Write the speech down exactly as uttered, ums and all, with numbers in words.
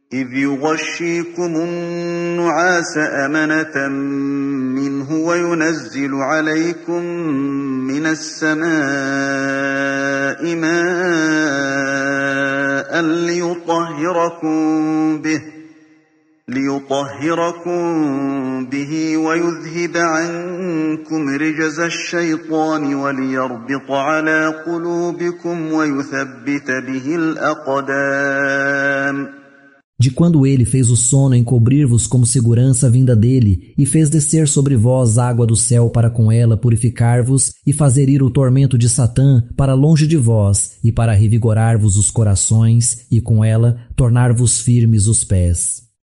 إذ يغشيكم النعاس أمنة منه وينزل عليكم من السماء ماء ليطهركم به ليطهركم به ويذهب عنكم رجز الشيطان وليربط على قلوبكم ويثبت به الأقدام. De quando ele fez o sono encobrir-vos como segurança vinda dele, e fez descer sobre vós água do céu para com ela purificar-vos e fazer ir o tormento de Satã para longe de vós, e para revigorar-vos os corações, e com ela tornar-vos firmes os pés.